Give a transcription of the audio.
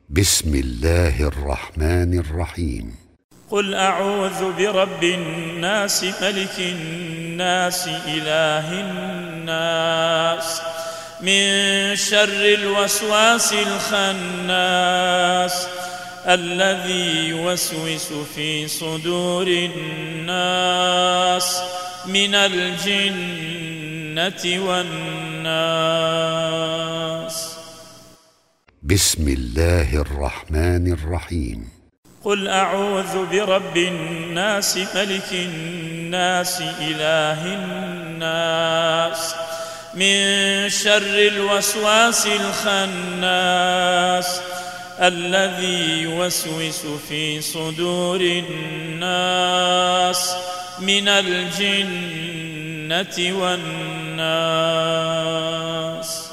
بسم الله الرحمن الرحيم. قل أعوذ برب الناس ملك الناس إله الناس من شر الوسواس الخناس الذي يوسوس في صدور الناس من الجنة والناس. بسم الله الرحمن الرحيم. قل أعوذ برب الناس ملك الناس إله الناس من شر الوسواس الخناس الذي يوسوس في صدور الناس من الجنة والناس.